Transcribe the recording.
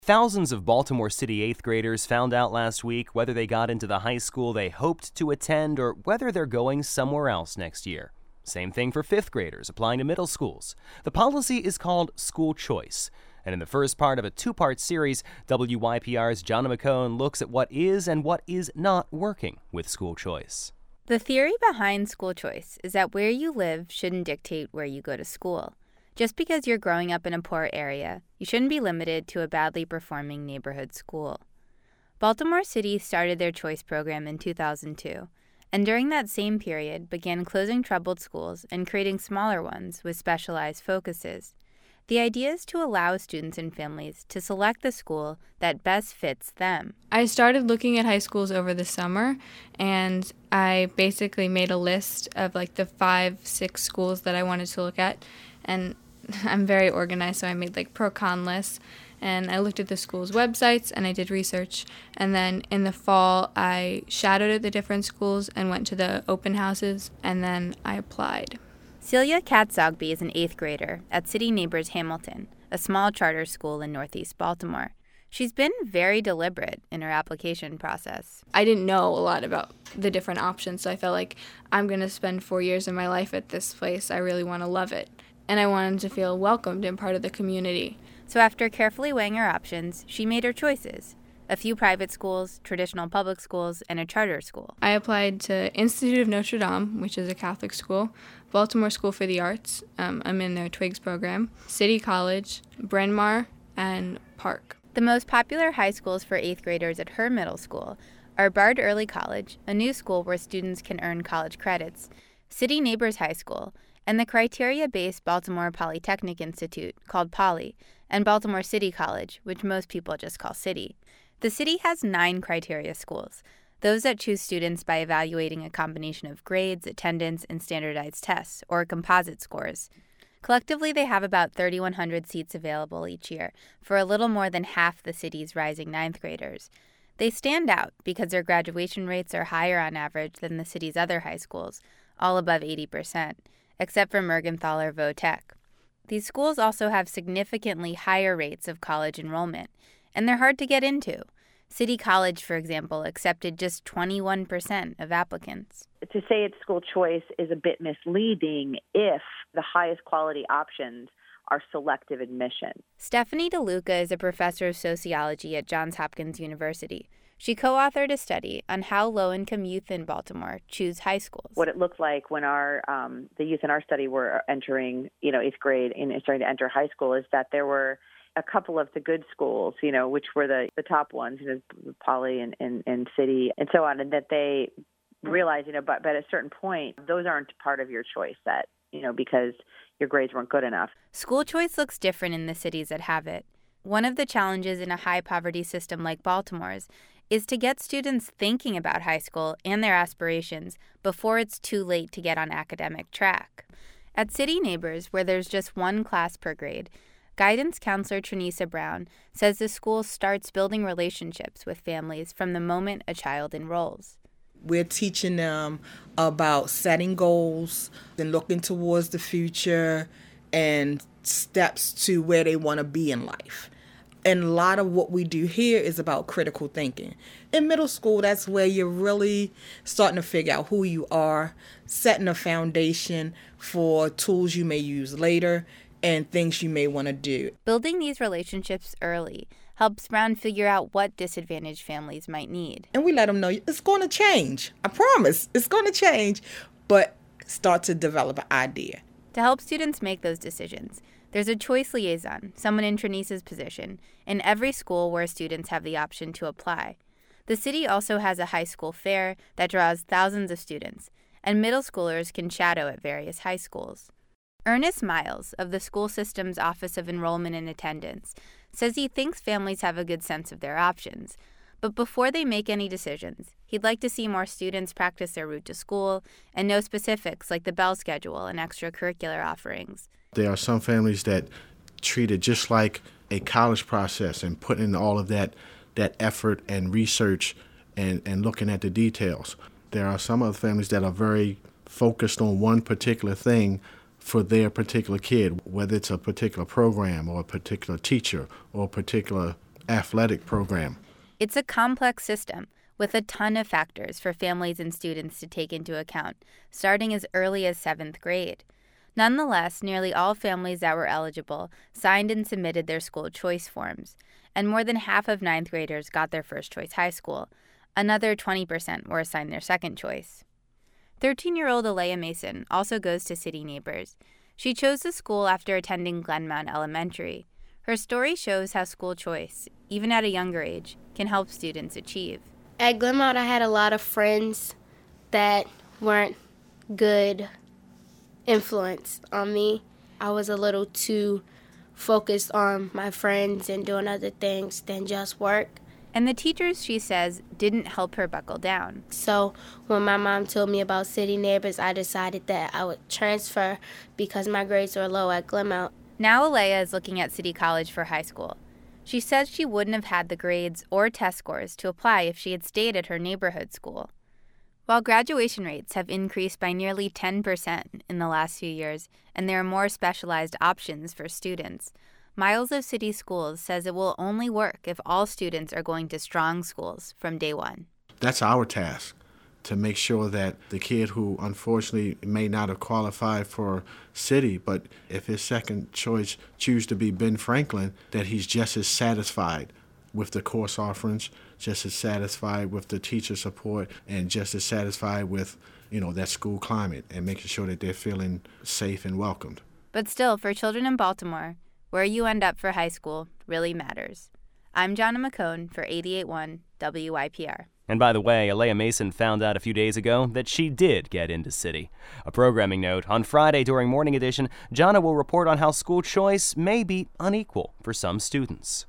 Thousands of Baltimore City 8th graders found out last week whether they got into the high school they hoped to attend or whether they're going somewhere else next year. Same thing for 5th graders applying to middle schools. The policy is called School Choice. And in the first part of a two-part series, WYPR's Jonna McCone looks at what is and what is not working with School Choice. The theory behind School Choice is that where you live shouldn't dictate where you go to school. Just because you're growing up in a poor area, you shouldn't be limited to a badly performing neighborhood school. Baltimore City started their choice program in 2002, and during that same period began closing troubled schools and creating smaller ones with specialized focuses. The idea is to allow students and families to select the school that best fits them. I started looking at high schools over the summer, and I basically made a list of the 5-6 schools that I wanted to look at. And I'm very organized, so I made pro-con lists, and I looked at the school's websites, and I did research. And then in the fall, I shadowed at the different schools and went to the open houses, and then I applied. Celia Katzogby is an 8th grader at City Neighbors Hamilton, a small charter school in Northeast Baltimore. She's been very deliberate in her application process. I didn't know a lot about the different options, so I felt like I'm going to spend 4 years of my life at this place. I really want to love it. And I wanted to feel welcomed and part of the community. So after carefully weighing her options, she made her choices. A few private schools, traditional public schools, and a charter school. I applied to Institute of Notre Dame, which is a Catholic school, Baltimore School for the Arts, I'm in their Twigs program, City College, Bryn Mawr, and Park. The most popular high schools for 8th graders at her middle school are Bard Early College, a new school where students can earn college credits, City Neighbors High School, and the criteria-based Baltimore Polytechnic Institute, called Poly, and Baltimore City College, which most people just call City. The city has 9 criteria schools, those that choose students by evaluating a combination of grades, attendance, and standardized tests, or composite scores. Collectively, they have about 3,100 seats available each year for a little more than half the city's rising 9th graders. They stand out because their graduation rates are higher on average than the city's other high schools, all above 80%. Except for Mergenthaler Votech. These schools also have significantly higher rates of college enrollment, and they're hard to get into. City College, for example, accepted just 21% of applicants. To say it's school choice is a bit misleading if the highest quality options are selective admission. Stephanie DeLuca is a professor of sociology at Johns Hopkins University. She co-authored a study on how low-income youth in Baltimore choose high schools. What it looked like when the youth in our study were entering, 8th grade and starting to enter high school is that there were a couple of the good schools, which were the top ones, Poly and City and so on, and that they realized, but at a certain point, those aren't part of your choice set, because your grades weren't good enough. School choice looks different in the cities that have it. One of the challenges in a high-poverty system like Baltimore's is to get students thinking about high school and their aspirations before it's too late to get on academic track. At City Neighbors, where there's just 1 class per grade, guidance counselor Trinisa Brown says the school starts building relationships with families from the moment a child enrolls. We're teaching them about setting goals and looking towards the future and steps to where they want to be in life. And a lot of what we do here is about critical thinking. In middle school, that's where you're really starting to figure out who you are, setting a foundation for tools you may use later and things you may want to do. Building these relationships early helps Brown figure out what disadvantaged families might need. And we let them know it's going to change. I promise, it's going to change, but start to develop an idea. To help students make those decisions, there's a choice liaison, someone in Trinisa's position, in every school where students have the option to apply. The city also has a high school fair that draws thousands of students, and middle schoolers can shadow at various high schools. Ernest Miles, of the school system's Office of Enrollment and Attendance, says he thinks families have a good sense of their options, but before they make any decisions, he'd like to see more students practice their route to school and know specifics like the bell schedule and extracurricular offerings. There are some families that treat it just like a college process and put in all of that effort and research and looking at the details. There are some other families that are very focused on one particular thing for their particular kid, whether it's a particular program or a particular teacher or a particular athletic program. It's a complex system with a ton of factors for families and students to take into account, starting as early as 7th grade. Nonetheless, nearly all families that were eligible signed and submitted their school choice forms, and more than half of 9th graders got their first choice high school. Another 20% were assigned their second choice. 13-year-old Alea Mason also goes to City Neighbors. She chose the school after attending Glenmount Elementary. Her story shows how school choice, even at a younger age, can help students achieve. At Glenmount, I had a lot of friends that weren't good influence on me. I was a little too focused on my friends and doing other things than just work. And the teachers, she says, didn't help her buckle down. So when my mom told me about City Neighbors, I decided that I would transfer because my grades were low at Glenmount. Now Alea is looking at City College for high school. She says she wouldn't have had the grades or test scores to apply if she had stayed at her neighborhood school. While graduation rates have increased by nearly 10% in the last few years, and there are more specialized options for students, Miles of City Schools says it will only work if all students are going to strong schools from day one. That's our task, to make sure that the kid who unfortunately may not have qualified for City, but if his second choice choose to be Ben Franklin, that he's just as satisfied with the course offerings, just as satisfied with the teacher support, and just as satisfied with, that school climate and making sure that they're feeling safe and welcomed. But still, for children in Baltimore, where you end up for high school really matters. I'm Jonna McCone for 88.1 WYPR. And by the way, Alea Mason found out a few days ago that she did get into City. A programming note, on Friday during Morning Edition, Jonna will report on how school choice may be unequal for some students.